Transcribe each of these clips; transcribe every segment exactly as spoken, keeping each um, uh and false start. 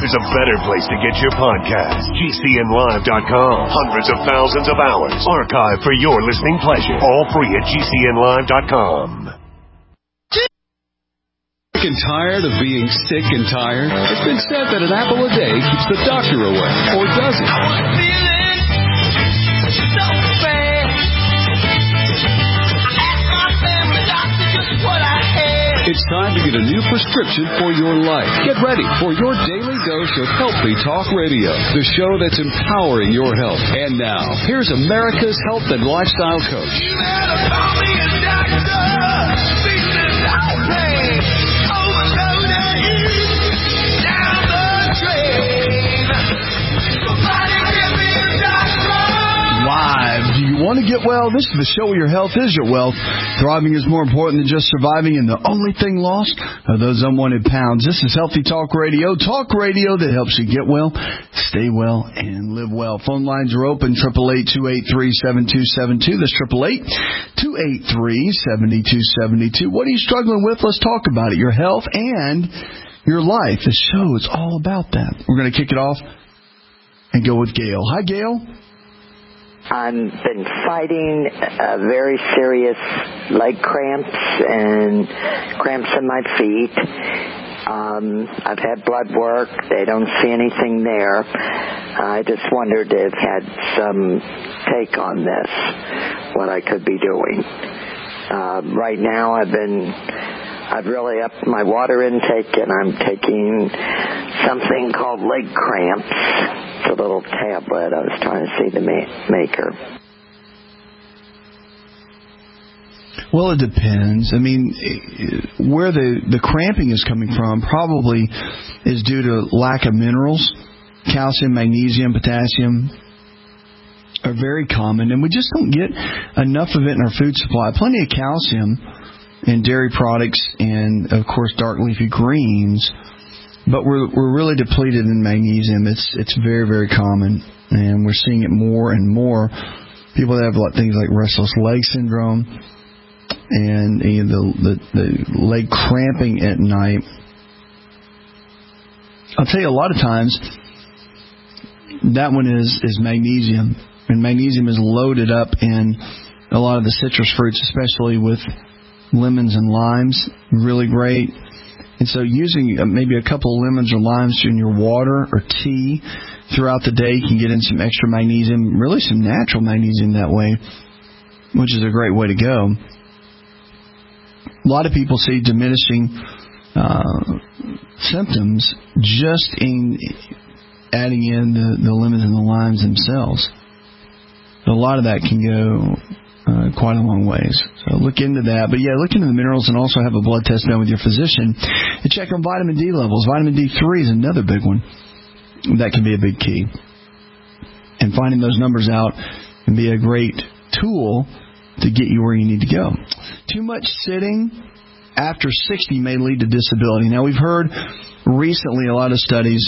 there's a better place to get your podcast. G C N live dot com. Hundreds of thousands of hours archived for your listening pleasure. All free at G C N live dot com. Sick and tired of being sick and tired? It's been said that an apple a day keeps the doctor away. Or does it? I was feeling so bad. I asked my family doctor just what I had. It's time to get a new prescription for your life. Get ready for your daily dose of Healthy Talk Radio, the show that's empowering your health. And now, here's America's health and lifestyle coach. You better call me a doctor. Business out pain. Overloaded. Down the drain. Somebody give me a doctor. Live. Do you want to get well? This is the show where your health is your wealth. Thriving is more important than just surviving, and the only thing lost are those unwanted pounds. This is Healthy Talk Radio, talk radio that helps you get well, stay well, and live well. Phone lines are open, eight eight eight, two eight three, seven two seven two. That's eight eight eight, two eight three, seven two seven two. What are you struggling with? Let's talk about it. Your health and your life. The show is all about that. We're going to kick it off and go with Gail. Hi, Gail. I've been fighting uh, very serious leg cramps and cramps in my feet. Um, I've had blood work. They don't see anything there. I just wondered if had some take on this, what I could be doing. Uh, right now I've been, I've really upped my water intake, and I'm taking something called leg cramps. It's a little tablet. I was trying to see the ma- maker. Well, it depends. I mean, where the, the cramping is coming from probably is due to lack of minerals. Calcium, magnesium, potassium are very common, and we just don't get enough of it in our food supply. Plenty of calcium in dairy products and, of course, dark leafy greens. But we're we're really depleted in magnesium. It's it's very, very common, and we're seeing it more and more. People that have like things like restless leg syndrome and you know, the, the the leg cramping at night. I'll tell you, a lot of times that one is, is magnesium, and magnesium is loaded up in a lot of the citrus fruits, especially with lemons and limes. Really great. And so using maybe a couple of lemons or limes in your water or tea throughout the day can get in some extra magnesium, really some natural magnesium that way, which is a great way to go. A lot of people see diminishing uh, symptoms just in adding in the, the lemons and the limes themselves. But a lot of that can go Uh, quite a long ways. So look into that. But yeah, look into the minerals, and also have a blood test done with your physician to check on vitamin D levels. Vitamin D three is another big one. That can be a big key. And finding those numbers out can be a great tool to get you where you need to go. Too much sitting after sixty may lead to disability. Now, we've heard recently a lot of studies.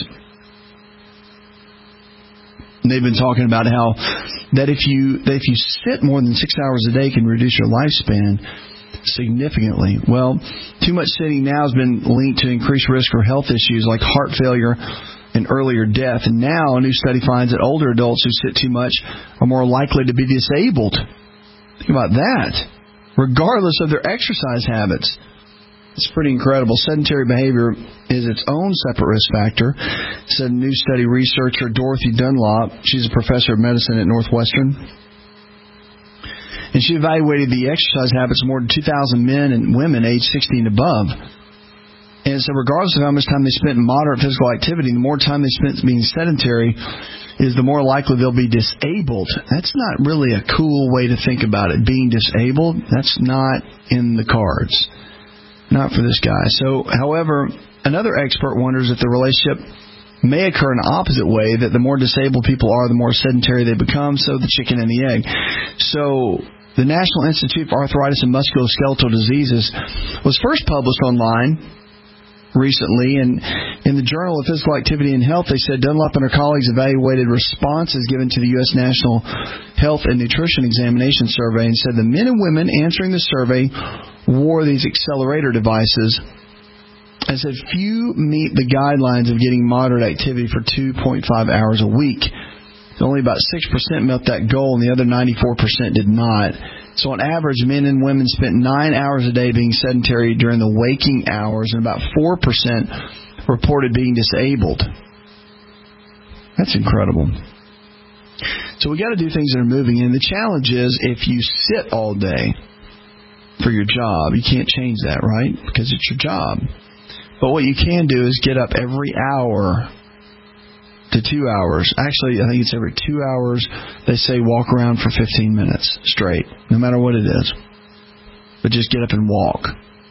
They've been talking about how that if you that if you sit more than six hours a day can reduce your lifespan significantly. Well, too much sitting now has been linked to increased risk for health issues like heart failure and earlier death. And now a new study finds that older adults who sit too much are more likely to be disabled. Think about that, regardless of their exercise habits. It's pretty incredible. Sedentary behavior is its own separate risk factor, said new study researcher Dorothy Dunlop. She's a professor of medicine at Northwestern. And she evaluated the exercise habits of more than two thousand men and women aged sixty and above. And so regardless of how much time they spent in moderate physical activity, the more time they spent being sedentary is the more likely they'll be disabled. That's not really a cool way to think about it. Being disabled, that's not in the cards. Not for this guy. So, however, another expert wonders if the relationship may occur in the opposite way, that the more disabled people are, the more sedentary they become, so the chicken and the egg. So, the National Institute for Arthritis and Musculoskeletal Diseases was first published online recently, and in the Journal of Physical Activity and Health, they said Dunlop and her colleagues evaluated responses given to the U S National Health and Nutrition Examination Survey, and said the men and women answering the survey wore these accelerator devices I said few meet the guidelines of getting moderate activity for two point five hours a week. Only about six percent met that goal, and the other ninety-four percent did not. So on average, men and women spent nine hours a day being sedentary during the waking hours, and about four percent reported being disabled. That's incredible. So we got to do things that are moving. And the challenge is if you sit all day for your job, you can't change that, right? Because it's your job. But what you can do is get up every hour to two hours. Actually, I think it's every two hours. They say walk around for fifteen minutes straight, no matter what it is. But just get up and walk.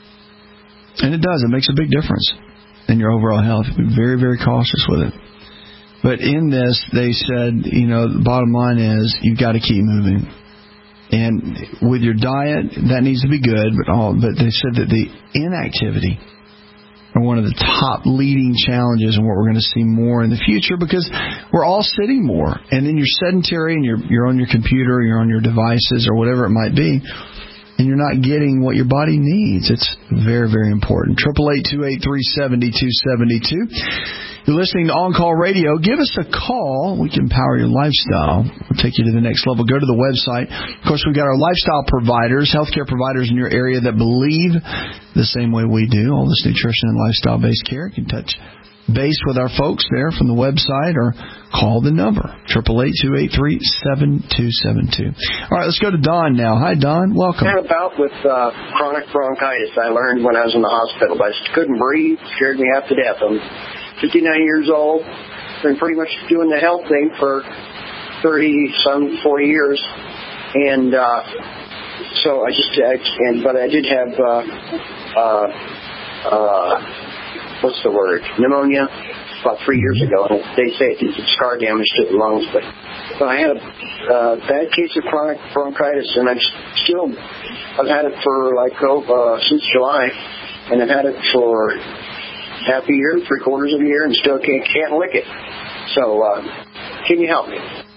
And it does. It makes a big difference in your overall health. Be very, very cautious with it. But in this, they said, you know, the bottom line is you've got to keep moving. And with your diet, that needs to be good. But all, but they said that the inactivity are one of the top leading challenges and what we're going to see more in the future because we're all sitting more. And then you're sedentary and you're you're on your computer, you're on your devices or whatever it might be, and you're not getting what your body needs. It's very, very important. eight eight eight, two eight three, seven two seven two. You're listening to On Call Radio. Give us a call. We can power your lifestyle. We'll take you to the next level. Go to the website. Of course, we've got our lifestyle providers, healthcare providers in your area that believe the same way we do. All this nutrition and lifestyle-based care. You can touch base with our folks there from the website or call the number, eight eight eight, two eight three, seven two seven two. All right, let's go to Don now. Hi, Don. Welcome. I had a bout with uh, chronic bronchitis I learned when I was in the hospital. I just couldn't breathe. Scared me half to death. I'm fifty-nine years old. Been pretty much doing the health thing for thirty, some forty years. And uh, so I just, I, and, but I did have, uh, uh, uh, what's the word, pneumonia about three years ago. And they say it did scar damage to the lungs. But, but I had a uh, bad case of chronic bronchitis, and I'm still, I've had it for like, oh, uh, since July. And I've had it for half a year, three quarters of a year, and still can't, can't lick it. So, uh, can you help me?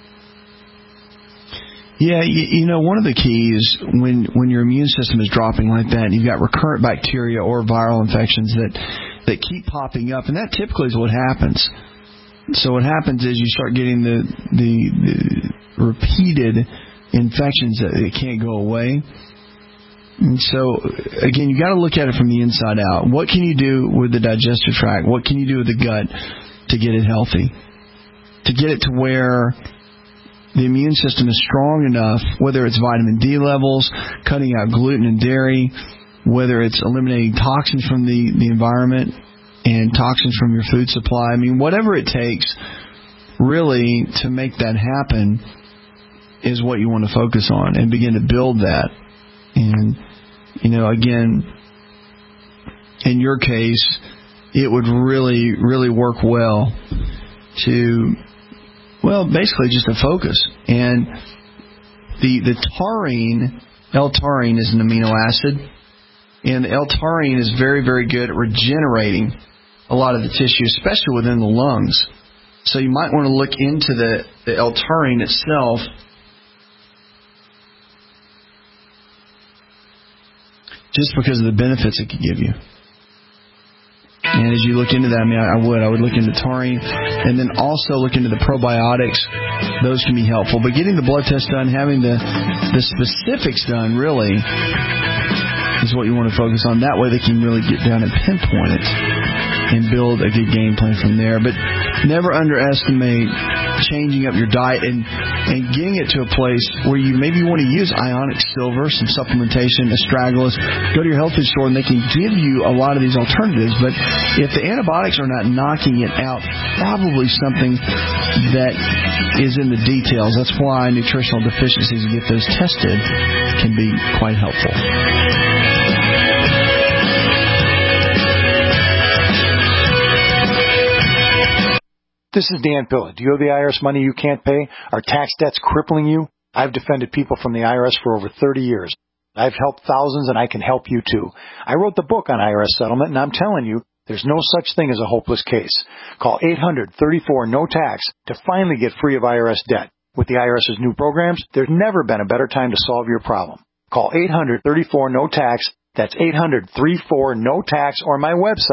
Yeah, you, you know, one of the keys when when your immune system is dropping like that, and you've got recurrent bacteria or viral infections that, that keep popping up, and that typically is what happens. So what happens is you start getting the, the, the repeated infections that it can't go away. And so, again, you got to look at it from the inside out. What can you do with the digestive tract? What can you do with the gut to get it healthy? To get it to where the immune system is strong enough, whether it's vitamin D levels, cutting out gluten and dairy, whether it's eliminating toxins from the, the environment and toxins from your food supply. I mean, whatever it takes, really, to make that happen is what you want to focus on and begin to build that. And, you know, again, in your case, it would really, really work well to, well, basically just a focus. And the the taurine, L-taurine is an amino acid, and L-taurine is very, very good at regenerating a lot of the tissue, especially within the lungs. So you might want to look into the, the L-taurine itself. Just because of the benefits it could give you. And as you look into that, I mean, I would. I would look into taurine and then also look into the probiotics. Those can be helpful. But getting the blood test done, having the, the specifics done, really, is what you want to focus on. That way they can really get down and pinpoint it and build a good game plan from there. But never underestimate changing up your diet and, and getting it to a place where you maybe want to use ionic silver, some supplementation, astragalus. Go to your health food store and they can give you a lot of these alternatives. But if the antibiotics are not knocking it out, probably something that is in the details. That's why nutritional deficiencies, and get those tested, can be quite helpful. This is Dan Pilla. Do you owe the I R S money you can't pay? Are tax debts crippling you? I've defended people from the I R S for over thirty years. I've helped thousands, and I can help you too. I wrote the book on I R S settlement, and I'm telling you, there's no such thing as a hopeless case. Call eight hundred, thirty-four, no tax to finally get free of I R S debt. With the IRS's new programs, there's never been a better time to solve your problem. Call eight hundred, thirty-four, no tax. That's eight hundred, thirty-four, no tax, or my website,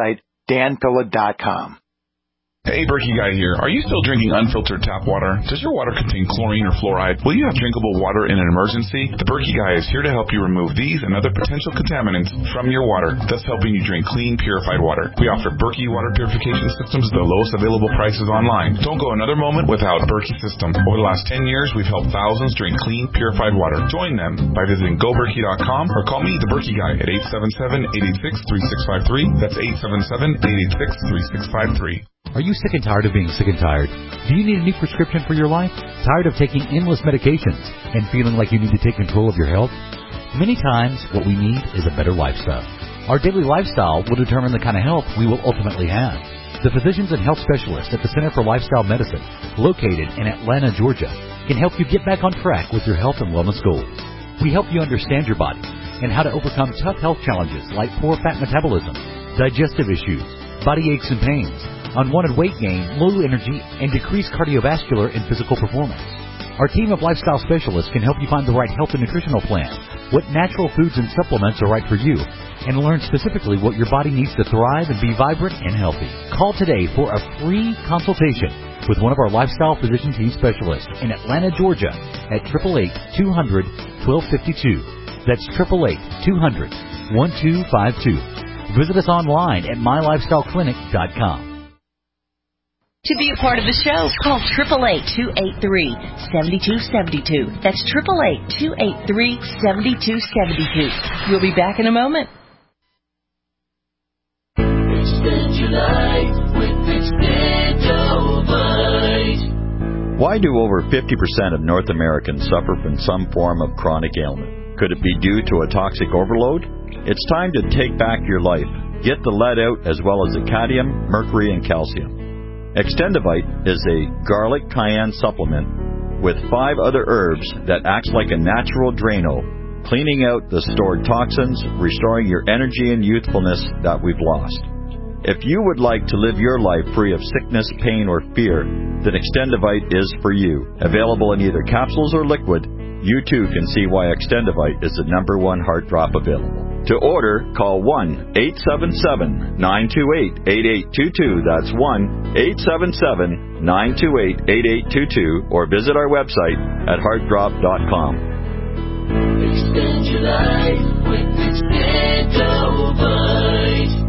dan pilla dot com. Hey, Berkey Guy here. Are you still drinking unfiltered tap water? Does your water contain chlorine or fluoride? Will you have drinkable water in an emergency? The Berkey Guy is here to help you remove these and other potential contaminants from your water, thus helping you drink clean, purified water. We offer Berkey water purification systems at the lowest available prices online. Don't go another moment without Berkey system. Over the last ten years, we've helped thousands drink clean, purified water. Join them by visiting go berkey dot com or call me, the Berkey Guy, at eight seven seven, eight eight six, three six five three. That's eight seven seven, eight eight six, three six five three. Are you sick and tired of being sick and tired? Do you need a new prescription for your life? Tired of taking endless medications and feeling like you need to take control of your health? Many times, what we need is a better lifestyle. Our daily lifestyle will determine the kind of health we will ultimately have. The physicians and health specialists at the Center for Lifestyle Medicine, located in Atlanta, Georgia, can help you get back on track with your health and wellness goals. We help you understand your body and how to overcome tough health challenges like poor fat metabolism, digestive issues, body aches and pains, unwanted weight gain, low energy, and decreased cardiovascular and physical performance. Our team of lifestyle specialists can help you find the right health and nutritional plan, what natural foods and supplements are right for you, and learn specifically what your body needs to thrive and be vibrant and healthy. Call today for a free consultation with one of our lifestyle physician team specialists in Atlanta, Georgia at eight eight eight, two hundred, twelve fifty-two. That's eight eight eight, two hundred, twelve fifty-two. Visit us online at my lifestyle clinic dot com. To be a part of the show, call eight eight eight, two eight three, seven two seven two. That's eight eight eight, two eight three, seven two seven two. We'll be back in a moment. Extend your life with Extendovite. Why do over fifty percent of North Americans suffer from some form of chronic ailment? Could it be due to a toxic overload? It's time to take back your life. Get the lead out as well as the cadmium, mercury, and calcium. Extendovite is a garlic cayenne supplement with five other herbs that acts like a natural Drano, cleaning out the stored toxins, restoring your energy and youthfulness that we've lost. If you would like to live your life free of sickness, pain, or fear, then Extendovite is for you. Available in either capsules or liquid, you too can see why Extendovite is the number one heart drop available. To order, call one eight seven seven, nine two eight, eight eight two two. That's one eight seven seven, nine two eight, eight eight two two, or visit our website at heart drop dot com. Extend your life with Extendovite.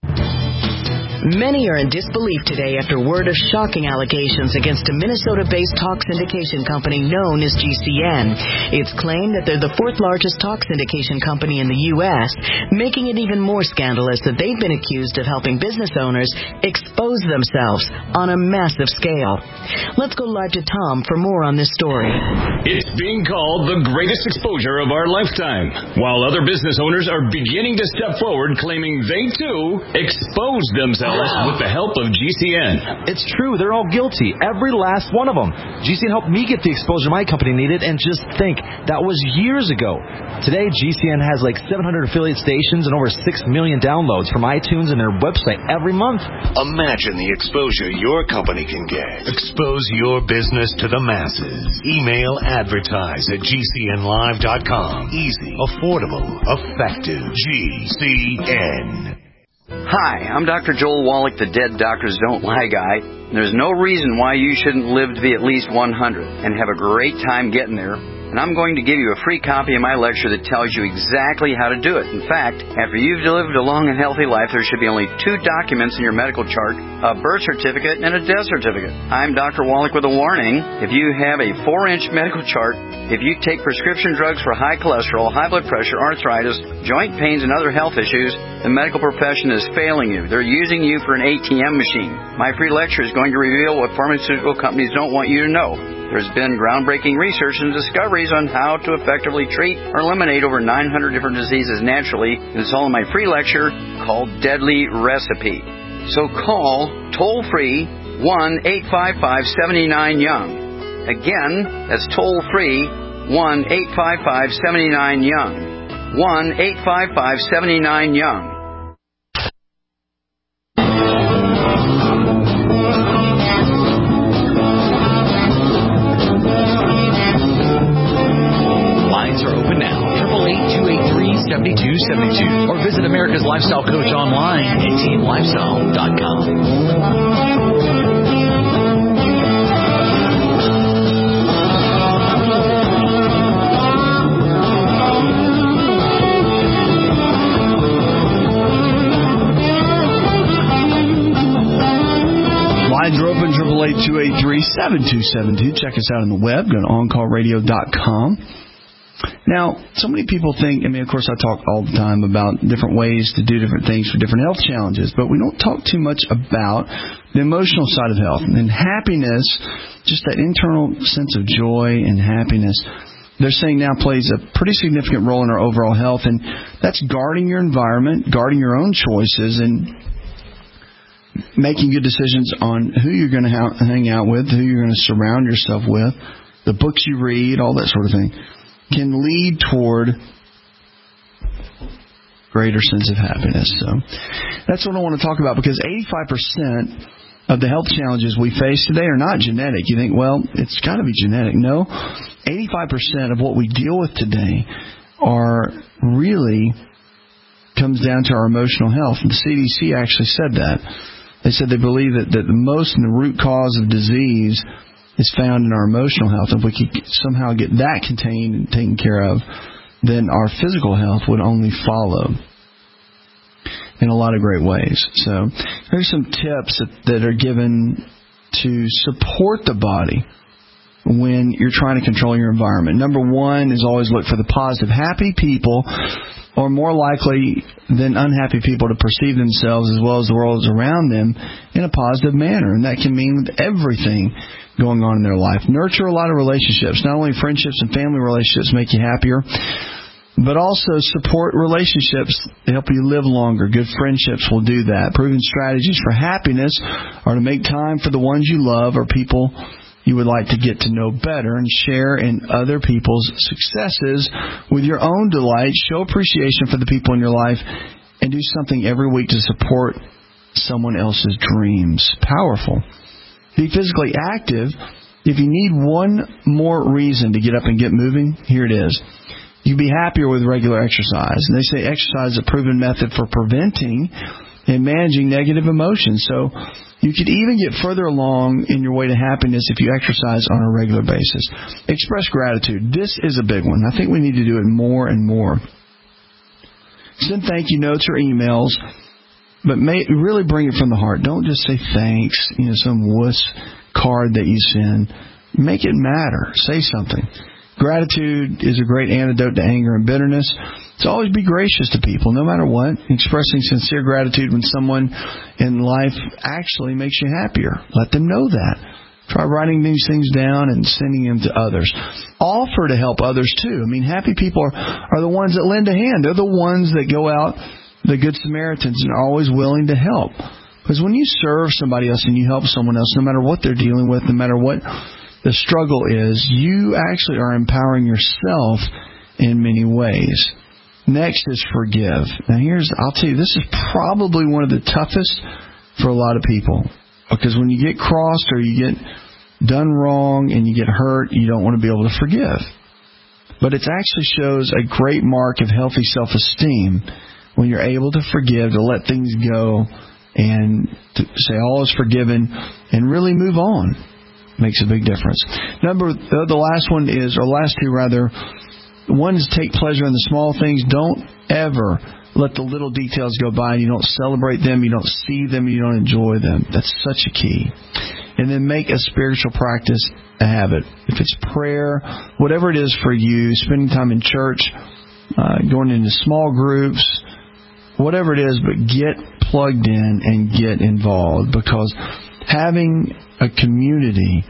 Many are in disbelief today after word of shocking allegations against a Minnesota-based talk syndication company known as G C N. It's claimed that they're the fourth largest talk syndication company in the U S, making it even more scandalous that they've been accused of helping business owners expose themselves on a massive scale. Let's go live to Tom for more on this story. It's being called the greatest exposure of our lifetime, while other business owners are beginning to step forward claiming they too exposed themselves with the help of G C N. It's true. They're all guilty. Every last one of them. G C N helped me get the exposure my company needed, and just think, that was years ago. Today, G C N has like seven hundred affiliate stations and over six million downloads from iTunes and their website every month. Imagine the exposure your company can get. Expose your business to the masses. Email advertise at G C N live dot com. Easy, affordable, effective. G C N. Hi, I'm Doctor Joel Wallach, the Dead Doctors Don't Lie guy. There's no reason why you shouldn't live to be at least one hundred and have a great time getting there. And I'm going to give you a free copy of my lecture that tells you exactly how to do it. In fact, after you've lived a long and healthy life, there should be only two documents in your medical chart, a birth certificate and a death certificate. I'm Doctor Wallach with a warning. If you have a four-inch medical chart, if you take prescription drugs for high cholesterol, high blood pressure, arthritis, joint pains, and other health issues, the medical profession is failing you. They're using you for an A T M machine. My free lecture is going to reveal what pharmaceutical companies don't want you to know. There's been groundbreaking research and discoveries on how to effectively treat or eliminate over nine hundred different diseases naturally. And it's all in my free lecture called Deadly Recipe. So call toll-free one eight five five, seven nine, young. Again, that's toll-free one eight five five, seven nine, young. one eight five five, seven nine, young. seven two two seven two. Or visit America's Lifestyle Coach online at team lifestyle dot com. Lines are open, triple eight two eight three seven two seven two. Check us out on the web. Go to on call radio dot com. Now, so many people think, I mean, of course, I talk all the time about different ways to do different things for different health challenges, but we don't talk too much about the emotional side of health. And happiness, just that internal sense of joy and happiness, they're saying now plays a pretty significant role in our overall health, and that's guarding your environment, guarding your own choices, and making good decisions on who you're going to ha- hang out with, who you're going to surround yourself with, the books you read, all that sort of thing, can lead toward greater sense of happiness. So that's what I want to talk about, because eighty-five percent of the health challenges we face today are not genetic. You think, well, it's got to be genetic. No, eighty-five percent of what we deal with today are really comes down to our emotional health. And the C D C actually said that. They said they believe that, that the most and the root cause of disease is found in our emotional health. If we could somehow get that contained and taken care of, then our physical health would only follow in a lot of great ways. So here's some tips that, that are given to support the body when you're trying to control your environment. Number one is always look for the positive. Happy people are more likely than unhappy people to perceive themselves as well as the world around them in a positive manner. And that can mean with everything going on in their life. Nurture a lot of relationships. Not only friendships and family relationships make you happier, but also support relationships to help you live longer. Good friendships will do that. Proven strategies for happiness are to make time for the ones you love or people you would like to get to know better, and share in other people's successes with your own delight. Show appreciation for the people in your life, and do something every week to support someone else's dreams. Powerful. Be physically active. If you need one more reason to get up and get moving, here it is. You'd be happier with regular exercise. And they say exercise is a proven method for preventing and managing negative emotions. So you could even get further along in your way to happiness if you exercise on a regular basis. Express gratitude. This is a big one. I think we need to do it more and more. Send thank you notes or emails, but may, really bring it from the heart. Don't just say thanks, you know, some wuss card that you send. Make it matter. Say something. Gratitude is a great antidote to anger and bitterness. So always be gracious to people, no matter what. Expressing sincere gratitude when someone in life actually makes you happier. Let them know that. Try writing these things down and sending them to others. Offer to help others, too. I mean, happy people are, are the ones that lend a hand. They're the ones that go out, the Good Samaritans, and are always willing to help. Because when you serve somebody else and you help someone else, no matter what they're dealing with, no matter what the struggle is, you actually are empowering yourself in many ways. Next is forgive. Now here's, I'll tell you, this is probably one of the toughest for a lot of people. Because when you get crossed or you get done wrong and you get hurt, you don't want to be able to forgive. But it actually shows a great mark of healthy self-esteem when you're able to forgive, to let things go and to say all is forgiven and really move on. Makes a big difference. Number, the last one is, or last two rather, one is take pleasure in the small things. Don't ever let the little details go by and you don't celebrate them, you don't see them, you don't enjoy them. That's such a key. And then make a spiritual practice a habit. If it's prayer, whatever it is for you, spending time in church, uh, going into small groups, whatever it is, but get plugged in and get involved, because having a community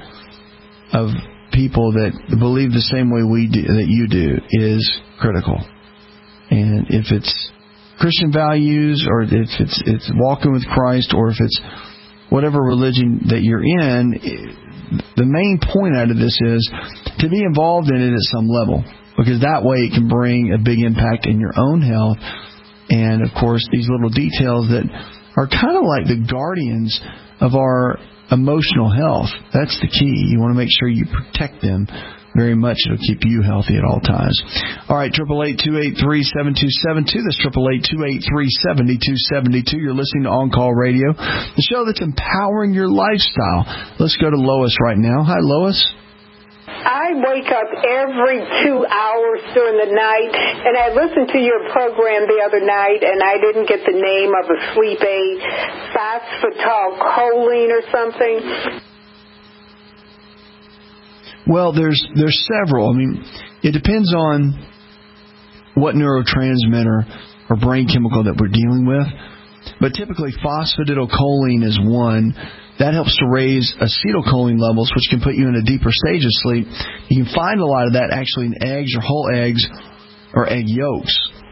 of people that believe the same way we do, that you do, is critical. And if it's Christian values, or if it's it's walking with Christ, or if it's whatever religion that you're in, the main point out of this is to be involved in it at some level, because that way it can bring a big impact in your own health. And of course, these little details that are kind of like the guardians of our emotional health. That's the key. You want to make sure you protect them very much. It'll keep you healthy at all times. All right, eight eight eight, two eight three, seven two seven two. That's eight eight eight, two eight three, seven two seven two. You're listening to On Call Radio, the show that's empowering your lifestyle. Let's go to Lois right now. Hi, Lois. I wake up every two hours during the night, and I listened to your program the other night, and I didn't get the name of a sleep aid, phosphatidylcholine or something. Well, there's there's several. I mean, it depends on what neurotransmitter or brain chemical that we're dealing with. But typically, phosphatidylcholine is one. That helps to raise acetylcholine levels, which can put you in a deeper stage of sleep. You can find a lot of that actually in eggs or whole eggs or egg yolks.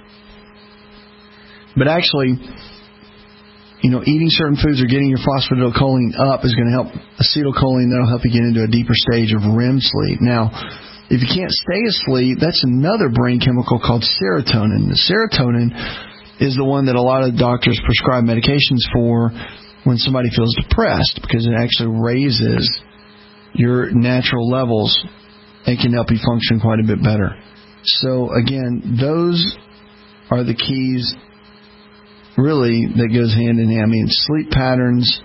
But actually, you know, eating certain foods or getting your phosphatidylcholine up is going to help acetylcholine. That'll help you get into a deeper stage of R E M sleep. Now, if you can't stay asleep, that's another brain chemical called serotonin. The serotonin is the one that a lot of doctors prescribe medications for when somebody feels depressed, because it actually raises your natural levels and can help you function quite a bit better. So, again, those are the keys, really, that goes hand in hand. I mean, sleep patterns,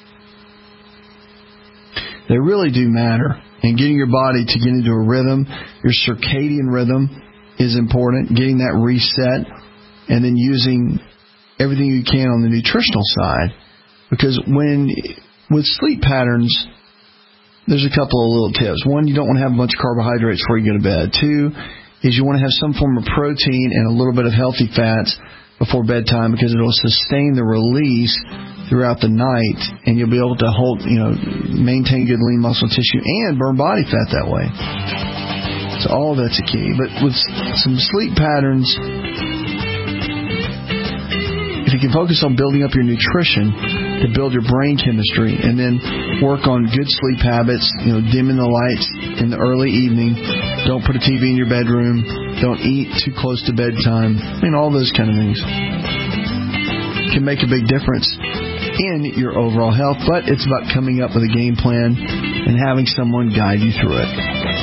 they really do matter. And getting your body to get into a rhythm, your circadian rhythm is important, getting that reset, and then using everything you can on the nutritional side. Because when, with sleep patterns, there's a couple of little tips. One, you don't want to have a bunch of carbohydrates before you go to bed. Two, is you want to have some form of protein and a little bit of healthy fats before bedtime, because it'll sustain the release throughout the night, and you'll be able to hold, you know, maintain good lean muscle tissue and burn body fat that way. So all of that's a key. But with some sleep patterns, if you can focus on building up your nutrition to build your brain chemistry, and then work on good sleep habits, you know, dimming the lights in the early evening, don't put a T V in your bedroom, don't eat too close to bedtime, I mean, all those kind of things can make a big difference in your overall health. But it's about coming up with a game plan and having someone guide you through it.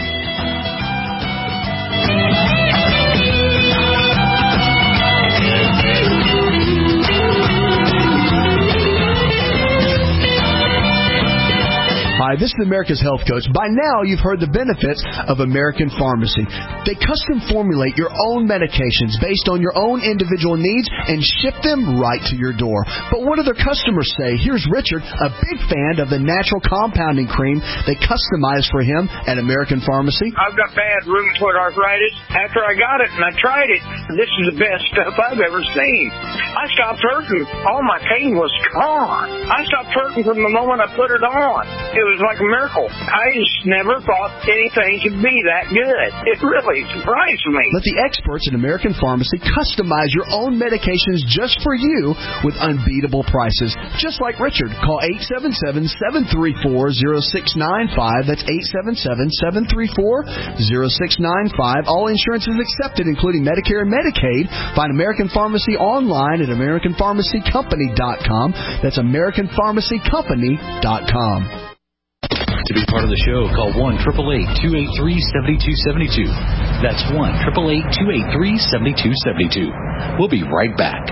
Hi, this is America's Health Coach. By now, you've heard the benefits of American Pharmacy. They custom formulate your own medications based on your own individual needs and ship them right to your door. But what do their customers say? Here's Richard, a big fan of the natural compounding cream they customized for him at American Pharmacy. I've got bad rheumatoid arthritis. After I got it and I tried it, this is the best stuff I've ever seen. I stopped hurting. All my pain was gone. I stopped hurting from the moment I put it on. It was like a miracle. I just never thought anything could be that good. It really surprised me. Let the experts at American Pharmacy customize your own medications just for you with unbeatable prices. Just like Richard. Call eight seven seven, seven three four, zero six nine five. That's eight seven seven, seven three four, zero six nine five. All insurance is accepted, including Medicare and Medicaid. Find American Pharmacy online at American Pharmacy Company dot com. That's American Pharmacy Company dot com. To be part of the show, call one eight eight eight, two eight three, seven two seven two. That's one eight eight eight, two eight three, seven two seven two. We'll be right back.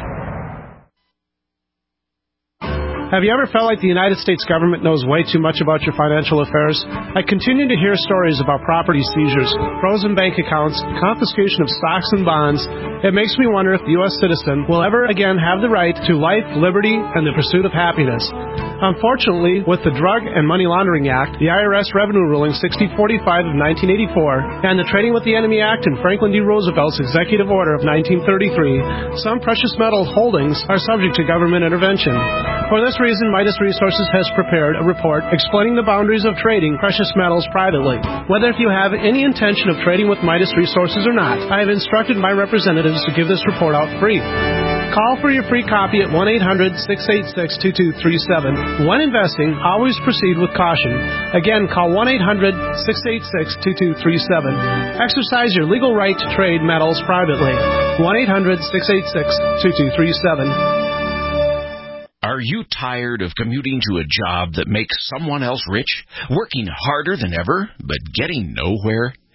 Have you ever felt like the United States government knows way too much about your financial affairs? I continue to hear stories about property seizures, frozen bank accounts, confiscation of stocks and bonds. It makes me wonder if the U S citizen will ever again have the right to life, liberty, and the pursuit of happiness. Unfortunately, with the Drug and Money Laundering Act, the I R S Revenue Ruling sixty forty-five of nineteen eighty-four, and the Trading with the Enemy Act and Franklin D. Roosevelt's Executive Order of nineteen thirty-three, some precious metal holdings are subject to government intervention. For this reason, Midas Resources has prepared a report explaining the boundaries of trading precious metals privately. Whether if you have any intention of trading with Midas Resources or not, I have instructed my representatives to give this report out free. Call for your free copy at one eight hundred, six eight six, two two three seven. When investing, always proceed with caution. Again, call one eight hundred, six eight six, two two three seven. Exercise your legal right to trade metals privately. one eight hundred, six eight six, two two three seven. Are you tired of commuting to a job that makes someone else rich, working harder than ever, but getting nowhere?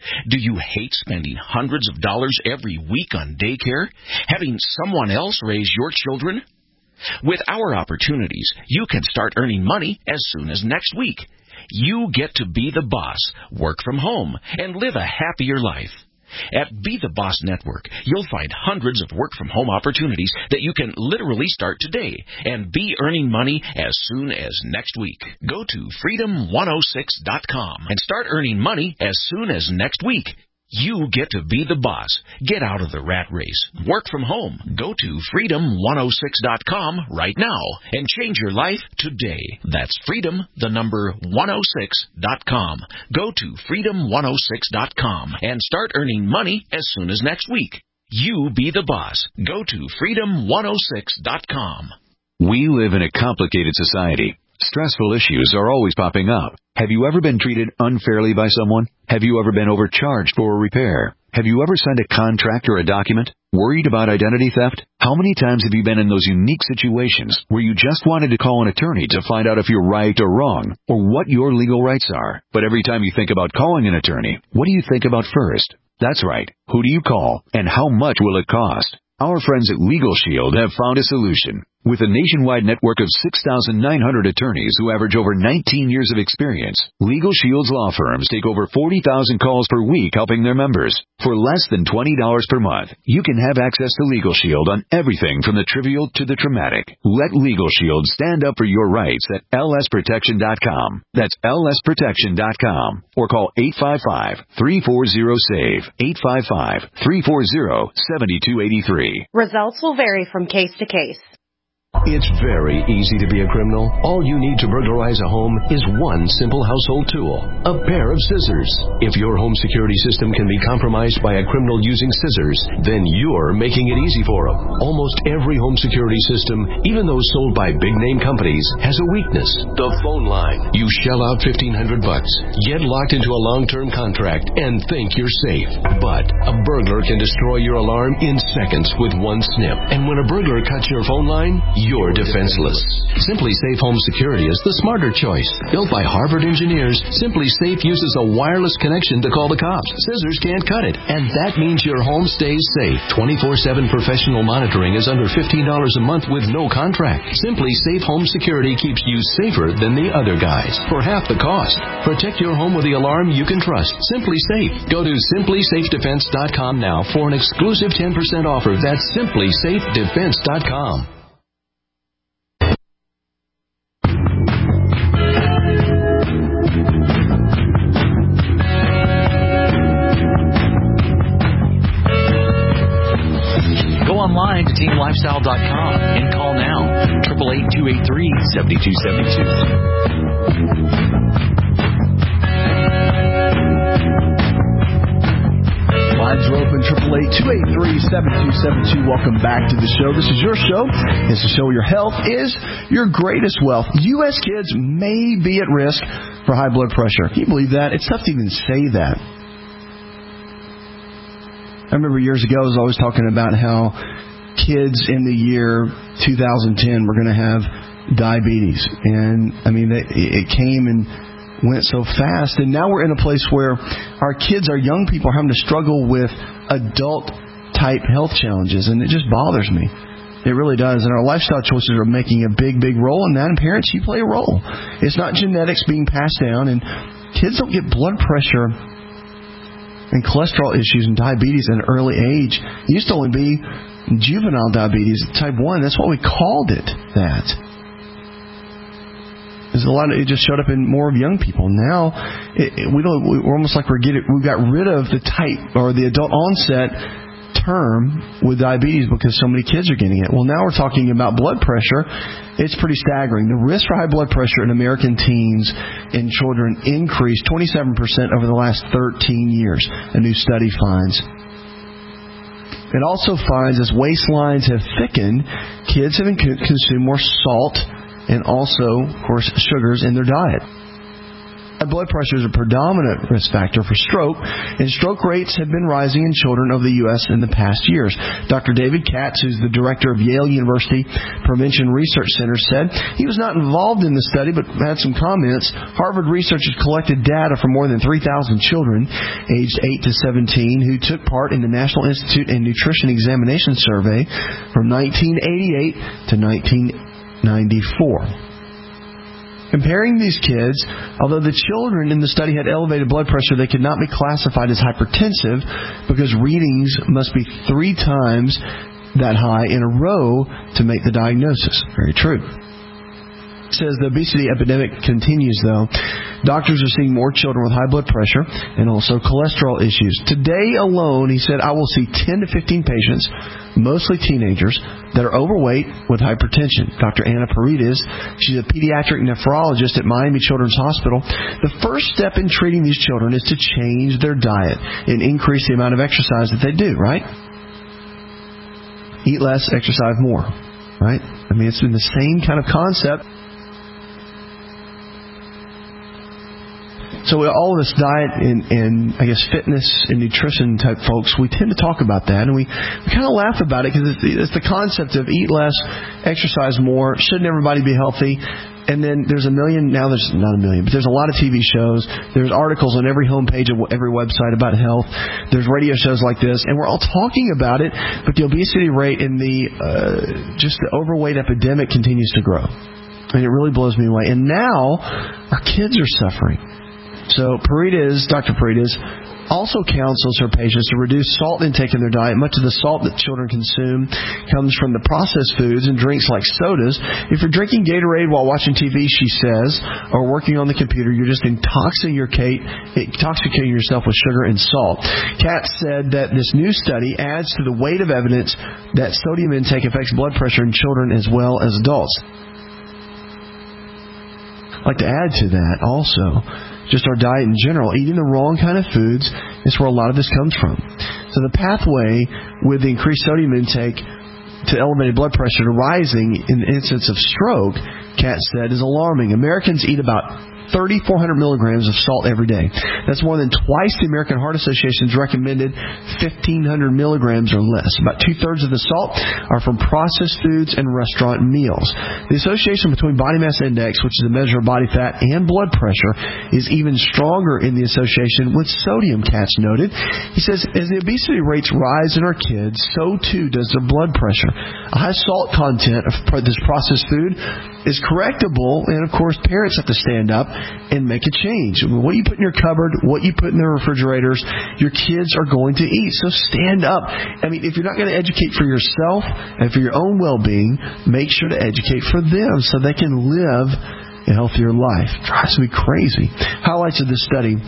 Do you hate spending hundreds of dollars every week on daycare? Having someone else raise your children? With our opportunities, you can start earning money as soon as next week. You get to be the boss, work from home, and live a happier life. At Be the Boss Network, you'll find hundreds of work-from-home opportunities that you can literally start today and be earning money as soon as next week. Go to freedom one oh six dot com and start earning money as soon as next week. You get to be the boss. Get out of the rat race. Work from home. Go to freedom one oh six dot com right now and change your life today. That's freedom, the number one oh six dot com. Go to freedom one oh six dot com and start earning money as soon as next week. You be the boss. Go to freedom one oh six dot com. We live in a complicated society. Stressful issues are always popping up. Have you ever been treated unfairly by someone? Have you ever been overcharged for a repair? Have you ever signed a contract or a document? Worried about identity theft? How many times have you been in those unique situations where you just wanted to call an attorney to find out if you're right or wrong, or what your legal rights are? But every time you think about calling an attorney, what do you think about first? That's right. Who do you call, and how much will it cost? Our friends at Legal Shield have found a solution. With a nationwide network of six thousand nine hundred attorneys who average over nineteen years of experience, Legal Shield's law firms take over forty thousand calls per week helping their members. For less than twenty dollars per month, you can have access to Legal Shield on everything from the trivial to the traumatic. Let Legal Shield stand up for your rights at L S protection dot com. That's L S protection dot com. Or call eight five five, three four zero, SAVE, eight five five, three four zero, seven two eight three. Results will vary from case to case. It's very easy to be a criminal. All you need to burglarize a home is one simple household tool, a pair of scissors. If your home security system can be compromised by a criminal using scissors, then you're making it easy for them. Almost every home security system, even those sold by big-name companies, has a weakness, the phone line. You shell out fifteen hundred bucks, get locked into a long-term contract, and think you're safe. But a burglar can destroy your alarm in seconds with one snip. And when a burglar cuts your phone line, you're defenseless. Simply Safe Home Security is the smarter choice. Built by Harvard engineers, Simply Safe uses a wireless connection to call the cops. Scissors can't cut it, and that means your home stays safe. twenty-four seven professional monitoring is under fifteen dollars a month with no contract. Simply Safe Home Security keeps you safer than the other guys for half the cost. Protect your home with the alarm you can trust. Simply Safe. Go to simply safe defense dot com now for an exclusive ten percent offer. That's simply safe defense dot com. Online to team lifestyle dot com and call now, eight eight eight, two eight three, seven two seven two. Lines are open, eight eight eight, two eight three, seven two seven two. Welcome back to the show. This is your show. It's the show where your health is your greatest wealth. U S kids may be at risk for high blood pressure. Can you believe that? It's tough to even say that. I remember years ago I was always talking about how kids in the year two thousand ten were going to have diabetes. And, I mean, it, it came and went so fast. And now we're in a place where our kids, our young people, are having to struggle with adult-type health challenges. And it just bothers me. It really does. And our lifestyle choices are making a big, big role in that. And parents, you play a role. It's not genetics being passed down. And kids don't get blood pressure and cholesterol issues and diabetes at an early age. It used to only be juvenile diabetes, type one. That's why we called it that. There's a lot of, it just showed up in more of young people. Now, it, it, we don't, we're almost like we're getting, we got rid of the type or the adult onset term with diabetes because so many kids are getting it. Well, now we're talking about blood pressure. It's pretty staggering. The risk for high blood pressure in American teens and children increased twenty-seven percent over the last thirteen years, a new study finds. It also finds as waistlines have thickened, kids have consumed more salt and also, of course, sugars in their diet. A High blood pressure is a predominant risk factor for stroke, and stroke rates have been rising in children over the U S in the past years. Doctor David Katz, who's the director of Yale University Prevention Research Center, said he was not involved in the study but had some comments. Harvard researchers collected data from more than three thousand children aged eight to seventeen who took part in the National Institute and Nutrition Examination Survey from nineteen eighty-eight to nineteen ninety-four. Comparing these kids, although the children in the study had elevated blood pressure, they could not be classified as hypertensive because readings must be three times that high in a row to make the diagnosis. Very true. It says the obesity epidemic continues, though. Doctors are seeing more children with high blood pressure and also cholesterol issues. Today alone, he said, I will see ten to fifteen patients, mostly teenagers, that are overweight with hypertension. Doctor Anna Paredes, she's a pediatric nephrologist at Miami Children's Hospital. The first step in treating these children is to change their diet and increase the amount of exercise that they do, right? Eat less, exercise more, right? I mean, it's been the same kind of concept. So all of this diet and, and, I guess, fitness and nutrition type folks, we tend to talk about that, and we, we kind of laugh about it because it's, it's the concept of eat less, exercise more, shouldn't everybody be healthy? And then there's a million, now there's not a million, but there's a lot of T V shows. There's articles on every homepage of every website about health. There's radio shows like this, and we're all talking about it, but the obesity rate and the, uh, just the overweight epidemic continues to grow. And it really blows me away. And now, our kids are suffering. So Paredes, Doctor Paredes, also counsels her patients to reduce salt intake in their diet. Much of the salt that children consume comes from the processed foods and drinks like sodas. If you're drinking Gatorade while watching T V, she says, or working on the computer, you're just intoxicating, intoxicating yourself with sugar and salt. Katz said that this new study adds to the weight of evidence that sodium intake affects blood pressure in children as well as adults. I'd like to add to that also, just our diet in general. Eating the wrong kind of foods is where a lot of this comes from. So the pathway with the increased sodium intake to elevated blood pressure to rising in the incidence of stroke, Katz said, is alarming. Americans eat about thirty-four hundred milligrams of salt every day. That's more than twice the American Heart Association's recommended fifteen hundred milligrams or less. About two-thirds of the salt are from processed foods and restaurant meals. The association between body mass index, which is a measure of body fat, and blood pressure is even stronger in the association with sodium, Katz noted. He says, as the obesity rates rise in our kids, so too does their blood pressure. A high salt content of this processed food is correctable, and of course parents have to stand up and make a change. What you put in your cupboard, what you put in the refrigerators, your kids are going to eat. So stand up. I mean, if you're not going to educate for yourself and for your own well-being, make sure to educate for them so they can live a healthier life. It drives me crazy. Highlights of this study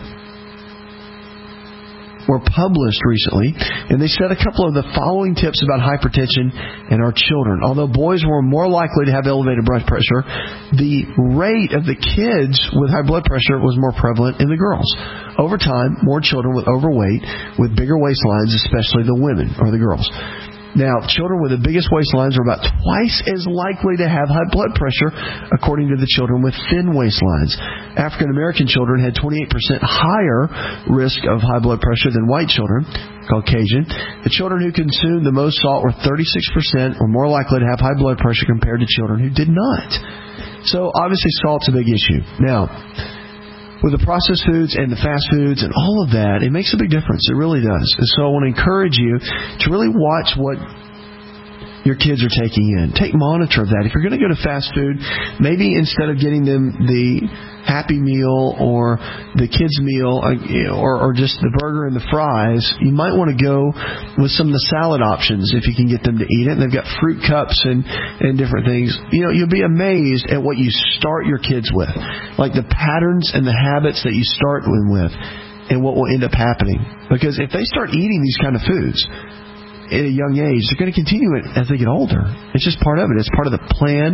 were published recently, and they said a couple of the following tips about hypertension in our children. Although boys were more likely to have elevated blood pressure, the rate of the kids with high blood pressure was more prevalent in the girls. Over time, more children with overweight, with bigger waistlines, especially the women or the girls. Now, children with the biggest waistlines are about twice as likely to have high blood pressure, according to the children with thin waistlines. African American children had twenty-eight percent higher risk of high blood pressure than white children, Caucasian. The children who consumed the most salt were thirty-six percent or more likely to have high blood pressure compared to children who did not. So, obviously, salt's a big issue. Now, with the processed foods and the fast foods and all of that, it makes a big difference. It really does. And so I want to encourage you to really watch what your kids are taking in. Take monitor of that. If you're going to go to fast food, maybe instead of getting them the Happy Meal or the kids meal or, or just the burger and the fries, you might want to go with some of the salad options if you can get them to eat it. And they've got fruit cups and, and different things. You know, you'll be amazed at what you start your kids with, like the patterns and the habits that you start them with and what will end up happening. Because if they start eating these kind of foods at a young age, they're going to continue it as they get older. It's just part of it. It's part of the plan.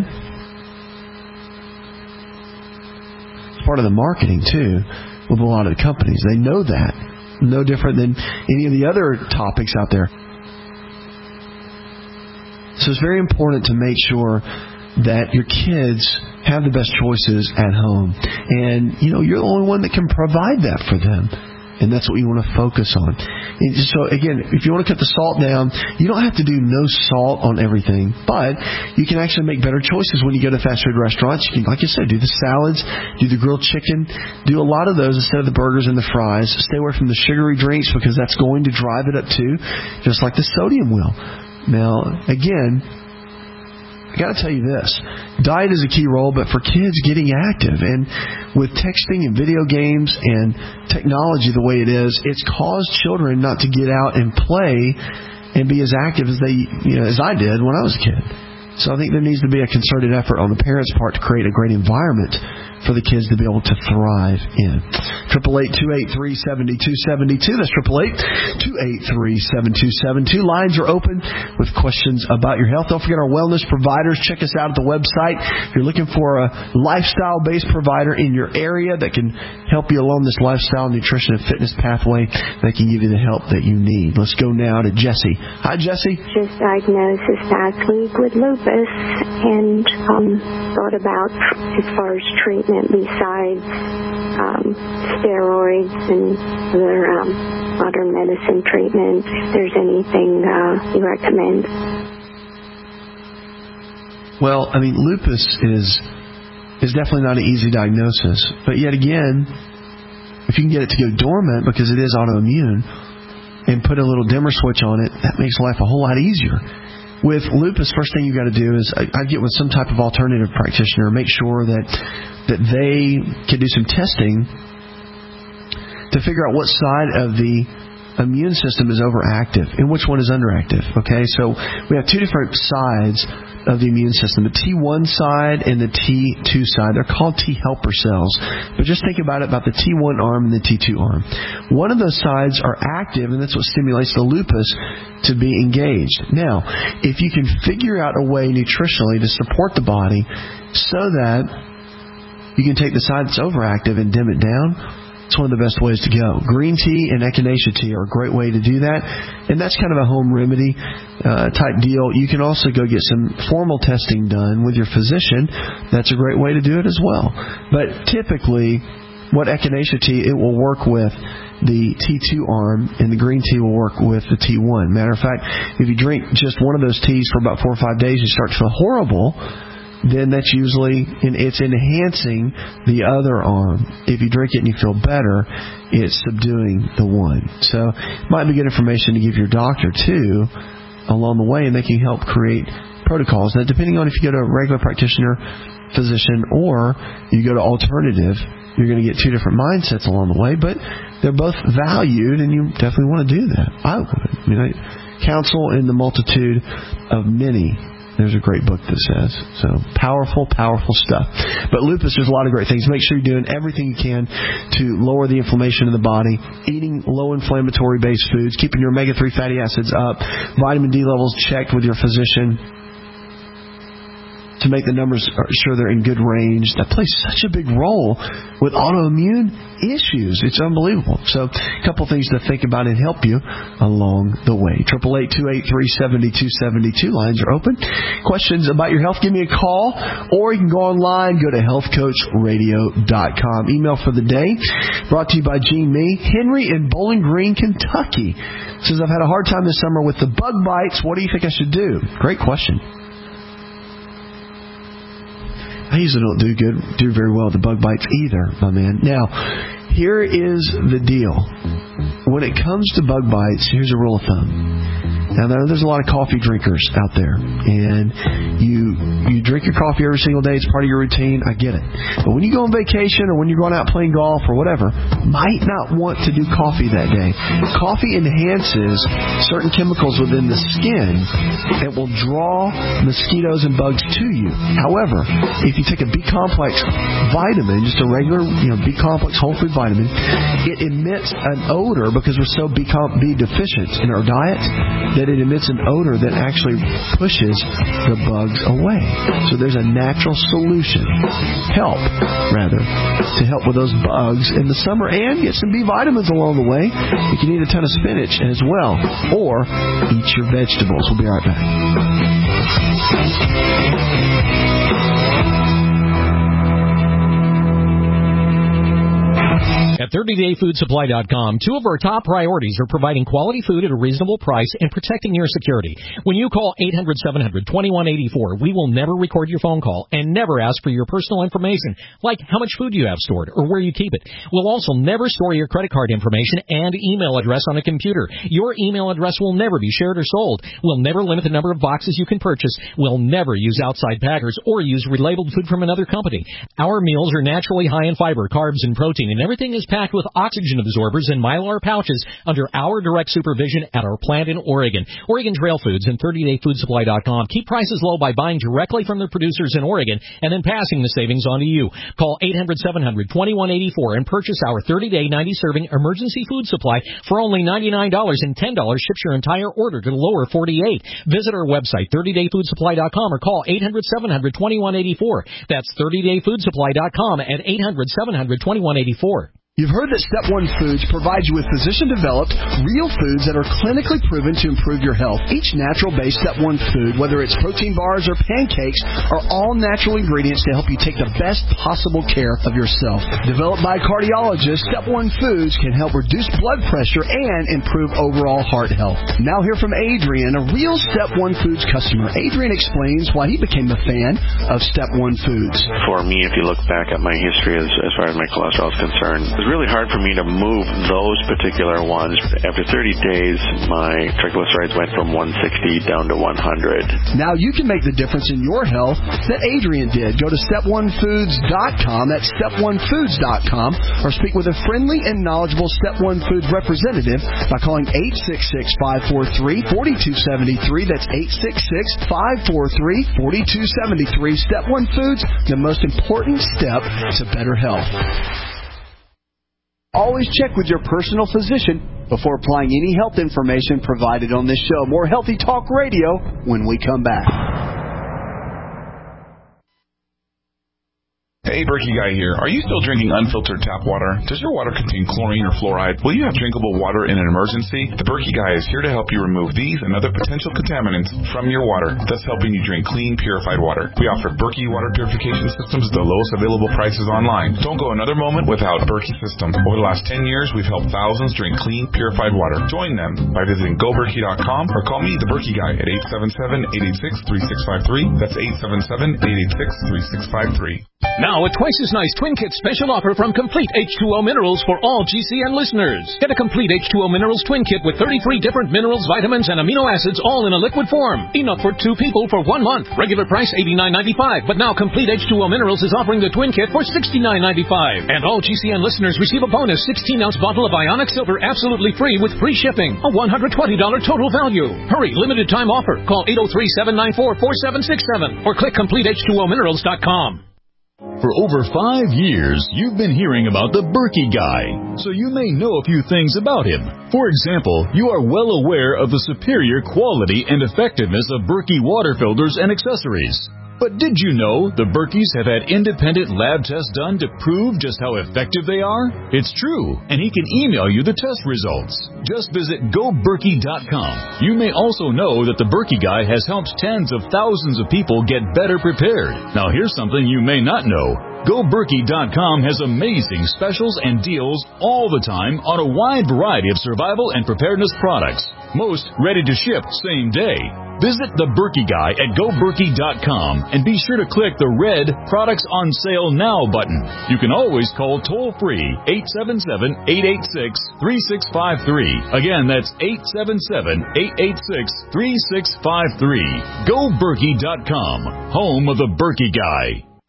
Part of the marketing too with a lot of the companies. They know that. No different than any of the other topics out there. So it's very important to make sure that your kids have the best choices at home. And, you know, you're the only one that can provide that for them. And that's what you want to focus on. And so, again, if you want to cut the salt down, you don't have to do no salt on everything. But you can actually make better choices when you go to fast food restaurants. You can, like I said, do the salads, do the grilled chicken, do a lot of those instead of the burgers and the fries. Stay away from the sugary drinks because that's going to drive it up too, just like the sodium will. Now, again, I got to tell you this. Diet is a key role, but for kids getting active, and with texting and video games and technology the way it is, it's caused children not to get out and play and be as active as they, you know, as I did when I was a kid. So I think there needs to be a concerted effort on the parents' part to create a great environment for the kids to be able to thrive in. Triple eight two eight three seven two seven two. That's triple eight two eight three seven two seven two. Lines are open with questions about your health. Don't forget our wellness providers. Check us out at the website. If you're looking for a lifestyle-based provider in your area that can help you along this lifestyle, nutrition, and fitness pathway, that can give you the help that you need. Let's go now to Jesse. Hi, Jesse. Just diagnosed this past week with lupus and um, thought about as far as treatment besides um, steroids and other um, modern medicine treatment. If there's anything uh, you recommend. Well, I mean, lupus is is definitely not an easy diagnosis. But yet again, if you can get it to go dormant because it is autoimmune and put a little dimmer switch on it, that makes life a whole lot easier. With lupus, first thing you got to do is I, I get with some type of alternative practitioner, make sure that that they can do some testing to figure out what side of the immune system is overactive and which one is underactive. Okay, so we have two different sides of the immune system, the T one side and the T two side. They're called T helper cells. But just think about it, about the T one arm and the T two arm. One of those sides are active, and that's what stimulates the lupus to be engaged. Now, if you can figure out a way nutritionally to support the body so that you can take the side that's overactive and dim it down, it's one of the best ways to go. Green tea and echinacea tea are a great way to do that, and that's kind of a home remedy uh, type deal. You can also go get some formal testing done with your physician. That's a great way to do it as well. But typically, what echinacea tea, it will work with the T two arm, and the green tea will work with the T one. Matter of fact, if you drink just one of those teas for about four or five days, you start to feel horrible, then that's usually, it's enhancing the other arm. If you drink it and you feel better, it's subduing the one. So it might be good information to give your doctor, too, along the way, and they can help create protocols. Now, depending on if you go to a regular practitioner, physician, or you go to alternative, you're going to get two different mindsets along the way, but they're both valued, and you definitely want to do that. I would. I mean, I counsel in the multitude of many. There's a great book that says. So, powerful, powerful stuff. But lupus, there's a lot of great things. Make sure you're doing everything you can to lower the inflammation in the body, eating low-inflammatory based foods, keeping your omega three fatty acids up, vitamin D levels checked with your physician to make the numbers sure they're in good range. That plays such a big role with autoimmune issues. It's unbelievable. So a couple things to think about and help you along the way. triple eight two eight three seven two seven two. Lines are open. Questions about your health, give me a call, or you can go online, go to health coach radio dot com. Email for the day brought to you by Gene Me. Henry in Bowling Green, Kentucky says, I've had a hard time this summer with the bug bites. What do you think I should do? Great question. I usually don't do good, do very well with the bug bites either, my man. Now, here is the deal. When it comes to bug bites, here's a rule of thumb. Now, there's a lot of coffee drinkers out there, and you you drink your coffee every single day. It's part of your routine. I get it. But when you go on vacation or when you're going out playing golf or whatever, might not want to do coffee that day. Coffee enhances certain chemicals within the skin that will draw mosquitoes and bugs to you. However, if you take a B-complex vitamin, just a regular, you know, B-complex whole food vitamin, it emits an odor because we're so B, B deficient in our diet that that it emits an odor that actually pushes the bugs away. So there's a natural solution, help rather, to help with those bugs in the summer and get some B vitamins along the way. You can eat a ton of spinach as well, or eat your vegetables. We'll be right back. At thirty day food supply dot com, two of our top priorities are providing quality food at a reasonable price and protecting your security. When you call eight hundred, seven hundred, twenty-one eighty-four, we will never record your phone call and never ask for your personal information, like how much food you have stored or where you keep it. We'll also never store your credit card information and email address on a computer. Your email address will never be shared or sold. We'll never limit the number of boxes you can purchase. We'll never use outside packers or use relabeled food from another company. Our meals are naturally high in fiber, carbs, and protein, and everything is packed with oxygen absorbers and Mylar pouches under our direct supervision at our plant in Oregon. Oregon Trail Foods and thirty day food supply dot com keep prices low by buying directly from the producers in Oregon and then passing the savings on to you. Call eight hundred, seven hundred, twenty-one eighty-four and purchase our thirty day, ninety serving emergency food supply for only ninety-nine dollars, and ten dollars ships your entire order to the lower forty-eight. Visit our website, thirty day food supply dot com, or call eight hundred, seven hundred, twenty-one eighty-four. That's thirty day food supply dot com at eight hundred, seven hundred, twenty-one eighty-four. You've heard that Step one Foods provides you with physician-developed, real foods that are clinically proven to improve your health. Each natural-based Step one food, whether it's protein bars or pancakes, are all natural ingredients to help you take the best possible care of yourself. Developed by cardiologists, Step one Foods can help reduce blood pressure and improve overall heart health. Now hear from Adrian, a real Step one Foods customer. Adrian explains why he became a fan of Step one Foods. For me, if you look back at my history as, as far as my cholesterol is concerned, really hard for me to move those particular ones. After thirty days, my triglycerides went from one sixty down to one hundred. Now you can make the difference in your health that Adrian did. Go to step one foods dot com, that's step one foods dot com, or speak with a friendly and knowledgeable Step one Foods representative by calling eight six six, five four three, four two seven three. That's eight six six, five four three, four two seven three. Step one Foods, the most important step to better health. Always check with your personal physician before applying any health information provided on this show. More Healthy Talk Radio when we come back. Hey, Berkey Guy here. Are you still drinking unfiltered tap water? Does your water contain chlorine or fluoride? Will you have drinkable water in an emergency? The Berkey Guy is here to help you remove these and other potential contaminants from your water, thus helping you drink clean, purified water. We offer Berkey water purification systems at the lowest available prices online. Don't go another moment without a Berkey system. Over the last ten years, we've helped thousands drink clean, purified water. Join them by visiting go berkey dot com or call me, the Berkey Guy, at eight seven seven, eight eight six, three six five three. That's eight seven seven, eight eight six, three six five three. Now, a twice as nice Twin Kit special offer from Complete H two O Minerals for all G C N listeners. Get a Complete H two O Minerals Twin Kit with thirty-three different minerals, vitamins, and amino acids all in a liquid form. Enough for two people for one month. Regular price eighty-nine ninety-five, but now Complete H two O Minerals is offering the Twin Kit for sixty-nine ninety-five. And all G C N listeners receive a bonus sixteen ounce bottle of Ionic Silver absolutely free with free shipping. A one hundred twenty dollars total value. Hurry, limited time offer. Call eight oh three, seven nine four, four seven six seven or click complete h two o minerals dot com. For over five years, you've been hearing about the Berkey Guy, so you may know a few things about him. For example, you are well aware of the superior quality and effectiveness of Berkey water filters and accessories. But did you know the Berkeys have had independent lab tests done to prove just how effective they are? It's true, and he can email you the test results. Just visit go berkey dot com. You may also know that the Berkey Guy has helped tens of thousands of people get better prepared. Now here's something you may not know. go berkey dot com has amazing specials and deals all the time on a wide variety of survival and preparedness products. Most ready to ship same day. Visit the Berkey Guy at go berkey dot com and be sure to click the red Products on Sale Now button. You can always call toll-free eight seven seven, eight eight six, three six five three. Again, that's eight seven seven, eight eight six, three six five three. go berkey dot com, home of the Berkey Guy.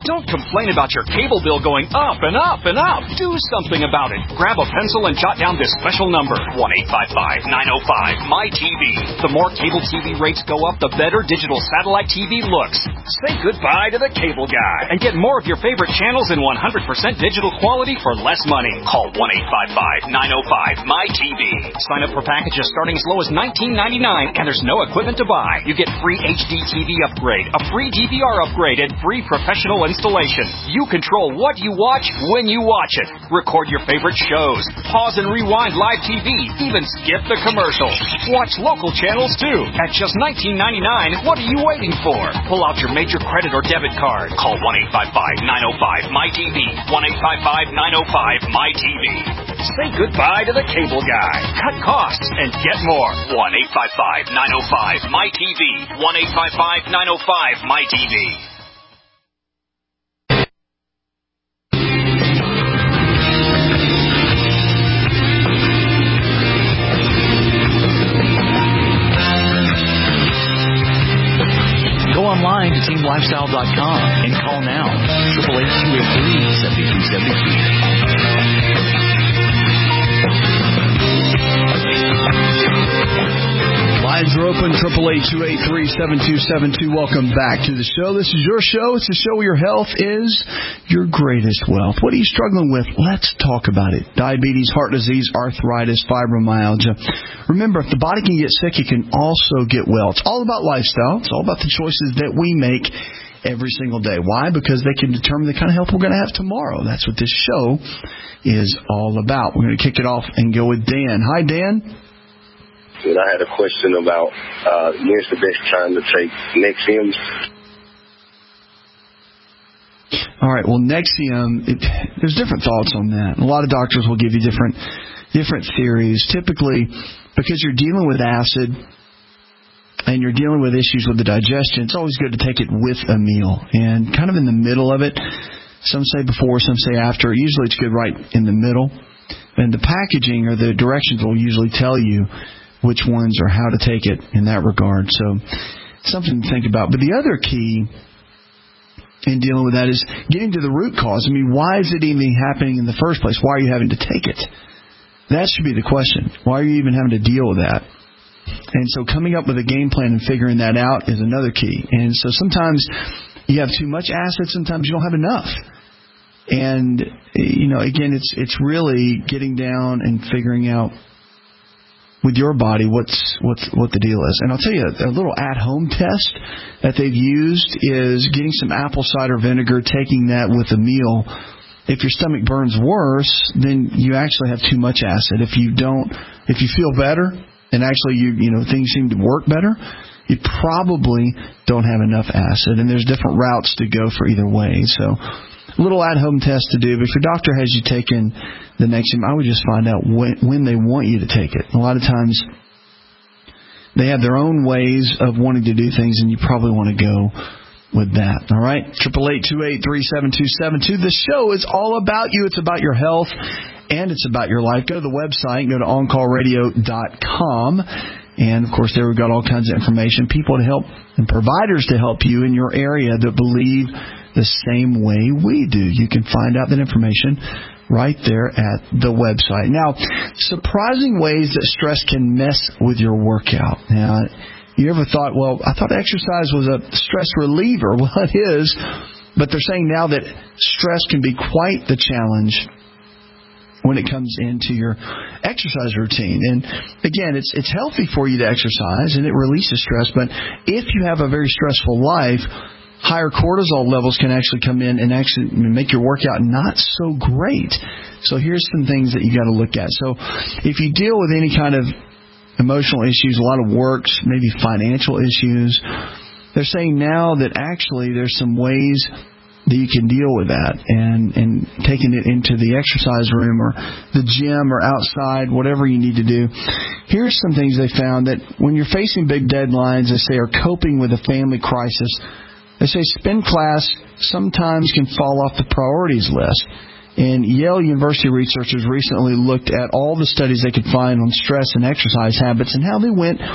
Don't complain about your cable bill going up and up and up. Do something about it. Grab a pencil and jot down this special number, one eight five five, nine oh five, M Y T V. The more cable T V rates go up, the better digital satellite T V looks. Say goodbye to the cable guy and get more of your favorite channels in one hundred percent digital quality for less money. Call one eight five five, nine oh five, M Y T V. Sign up for packages starting as low as nineteen ninety-nine, and there's no equipment to buy. You get free H D T V upgrade, a free D V R upgrade, and free professional installation. You control what you watch when you watch it. Record your favorite shows. Pause and rewind live T V. Even skip the commercials. Watch local channels too. At just nineteen ninety-nine, what are you waiting for? Pull out your major credit or debit card. Call one eight five five, nine oh five, M Y T V. one eight five five, nine oh five, M Y T V. Say goodbye to the cable guy. Cut costs and get more. one eight five five, nine oh five, M Y T V. one eight five five, nine oh five, M Y T V. Go online to team lifestyle dot com and call now. eight eight eight, two eight three, seven two seven two. Lines are open, eight eight eight, two eight three, seven two seven two. Welcome back to the show. This is your show. It's a show where your health is your greatest wealth. What are you struggling with? Let's talk about it. Diabetes, heart disease, arthritis, fibromyalgia. Remember, if the body can get sick, it can also get well. It's all about lifestyle. It's all about the choices that we make every single day. Why? Because they can determine the kind of health we're going to have tomorrow. That's what this show is all about. We're going to kick it off and go with Dan. Hi, Dan. And I had a question about uh, when's the best time to take Nexium. All right. Well, Nexium, it, there's different thoughts on that. A lot of doctors will give you different different theories. Typically, because you're dealing with acid and you're dealing with issues with the digestion, it's always good to take it with a meal. And kind of in the middle of it, some say before, some say after. Usually it's good right in the middle. And the packaging or the directions will usually tell you which ones or how to take it in that regard. So something to think about. But the other key in dealing with that is getting to the root cause. I mean, why is it even happening in the first place? Why are you having to take it? That should be the question. Why are you even having to deal with that? And so coming up with a game plan and figuring that out is another key. And so sometimes you have too much acid, sometimes you don't have enough. And, you know, again, it's it's really getting down and figuring out with your body what's what's what the deal is. And I'll tell you, a little at-home test that they've used is getting some apple cider vinegar, taking that with a meal. If your stomach burns worse, then you actually have too much acid. If you don't, if you feel better and actually you you know things seem to work better, you probably don't have enough acid. And there's different routes to go for either way. So a little at-home test to do. But if your doctor has you taken the Nexium, I would just find out when, when they want you to take it. A lot of times they have their own ways of wanting to do things, and you probably want to go with that. All right? eight eight eight, two eight three, seven two seven two. The show is all about you. It's about your health, and it's about your life. Go to the website. Go to on call radio dot com. And, of course, there we've got all kinds of information, people to help, and providers to help you in your area that believe the same way we do. You can find out that information right there at the website. Now, surprising ways that stress can mess with your workout. Now, you ever thought, well, I thought exercise was a stress reliever. Well, it is, but they're saying now that stress can be quite the challenge when it comes into your exercise routine. And again, it's it's healthy for you to exercise and it releases stress, but if you have a very stressful life, higher cortisol levels can actually come in and actually make your workout not so great. So here's some things that you got to look at. So if you deal with any kind of emotional issues, a lot of works, maybe financial issues, they're saying now that actually there's some ways that you can deal with that, and, and taking it into the exercise room or the gym or outside, whatever you need to do. Here's some things they found that when you're facing big deadlines, they say, are coping with a family crisis. They say spin class sometimes can fall off the priorities list. And Yale University researchers recently looked at all the studies they could find on stress and exercise habits and how they went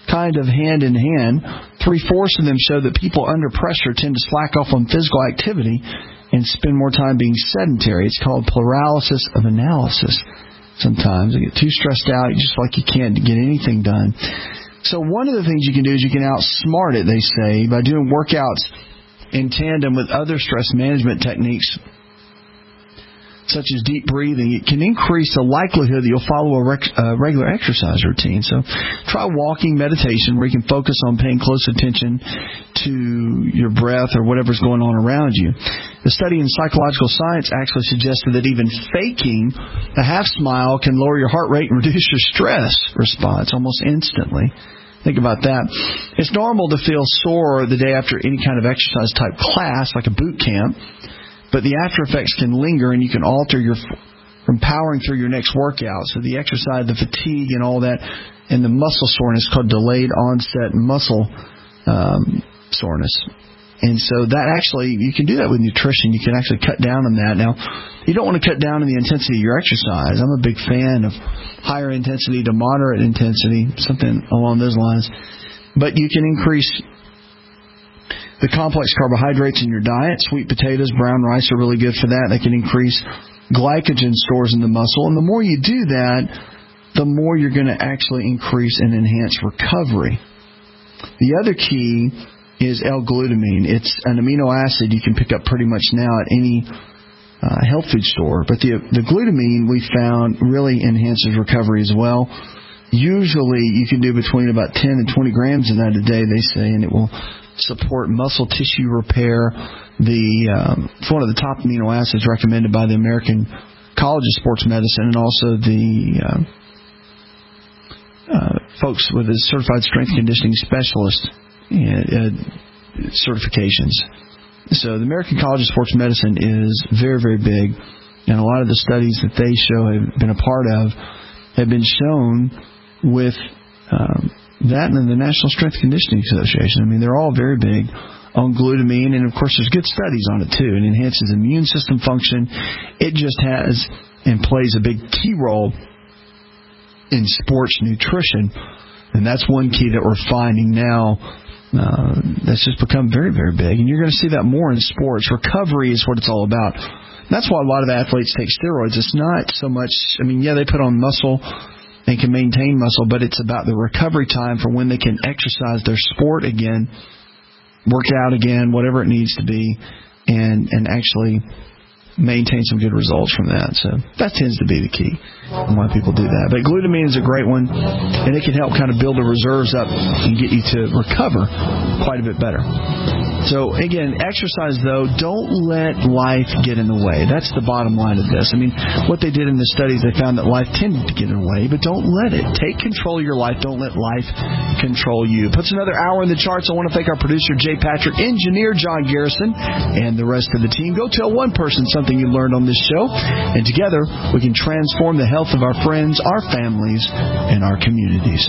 kind of hand in hand. Three-fourths of them show that people under pressure tend to slack off on physical activity and spend more time being sedentary. It's called paralysis of analysis. Sometimes you get too stressed out, you just feel like you can't get anything done. So one of the things you can do is you can outsmart it, they say, by doing workouts in tandem with other stress management techniques, such as deep breathing. It can increase the likelihood that you'll follow a rec- uh, regular exercise routine. So try walking meditation where you can focus on paying close attention to your breath or whatever's going on around you. The study in psychological science actually suggested that even faking a half smile can lower your heart rate and reduce your stress response almost instantly. Think about that. It's normal to feel sore the day after any kind of exercise type class, like a boot camp. But the after effects can linger, and you can alter your from powering through your next workout. So the exercise, the fatigue, and all that, and the muscle soreness called delayed onset muscle um, soreness. And so that actually, you can do that with nutrition. You can actually cut down on that. Now, you don't want to cut down on the intensity of your exercise. I'm a big fan of higher intensity to moderate intensity, something along those lines. But you can increase the complex carbohydrates in your diet. Sweet potatoes, brown rice are really good for that. They can increase glycogen stores in the muscle. And the more you do that, the more you're going to actually increase and enhance recovery. The other key is L-glutamine. It's an amino acid you can pick up pretty much now at any uh, health food store. But the, the glutamine we found really enhances recovery as well. Usually you can do between about ten and twenty grams of that a day, they say, and it will support muscle tissue repair. The um, it's one of the top amino acids recommended by the American College of Sports Medicine and also the uh, uh, folks with the Certified Strength Conditioning Specialist uh, certifications. So the American College of Sports Medicine is very, very big, and a lot of the studies that they show have been a part of have been shown with um, that and the National Strength Conditioning Association. I mean, they're all very big on glutamine, and of course there's good studies on it too. It enhances immune system function. It just has and plays a big key role in sports nutrition, and that's one key that we're finding now. Uh, that's just become very, very big, and you're going to see that more in sports. Recovery is what it's all about. That's why a lot of athletes take steroids. It's not so much, I mean, yeah, they put on muscle and can maintain muscle, but it's about the recovery time for when they can exercise their sport again, work out again, whatever it needs to be, and and actually maintain some good results from that. So that tends to be the key on why people do that. But glutamine is a great one, and it can help kind of build the reserves up and get you to recover quite a bit better. So, again, exercise, though, don't let life get in the way. That's the bottom line of this. I mean, what they did in the studies, they found that life tended to get in the way, but don't let it. Take control of your life. Don't let life control you. Puts another hour in the charts. I want to thank our producer, Jay Patrick, engineer John Garrison, and the rest of the team. Go tell one person something you learned on this show, and together we can transform the health of our friends, our families, and our communities.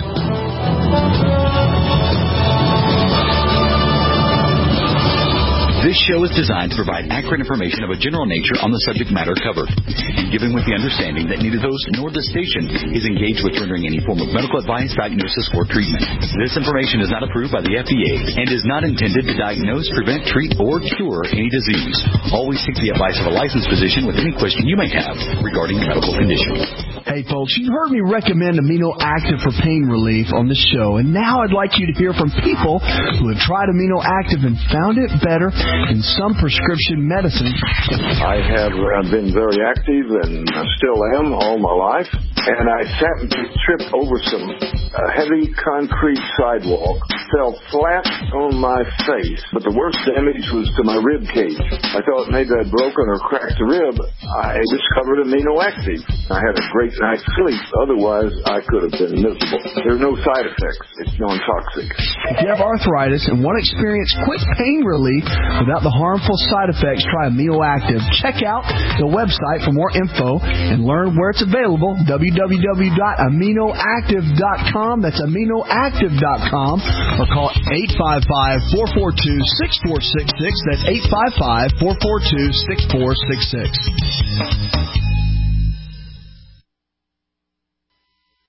This show is designed to provide accurate information of a general nature on the subject matter covered, given with the understanding that neither host nor the station is engaged with rendering any form of medical advice, diagnosis, or treatment. This information is not approved by the F D A and is not intended to diagnose, prevent, treat, or cure any disease. Always seek the advice of a licensed physician with any question you may have regarding a medical condition. Hey, folks, you've heard me recommend Amino Active for pain relief on this show, and now I'd like you to hear from people who have tried Amino Active and found it better than some prescription medicine. I have uh, been very active and I still am all my life, and I happened to trip over some uh, heavy concrete sidewalk, fell flat on my face, but the worst damage was to my rib cage. I thought maybe I'd broken or cracked a rib. I discovered Amino Active. I had a great night's sleep. Otherwise, I could have been miserable. There are no side effects. It's non-toxic. If you have arthritis and want to experience quick pain relief without the harmful side effects, try Amino Active. Check out the website for more info and learn where it's available, w w w dot amino active dot com. That's amino active dot com. Or call eight five five, four four two, six four six six. That's eight five five, four four two, six four six six.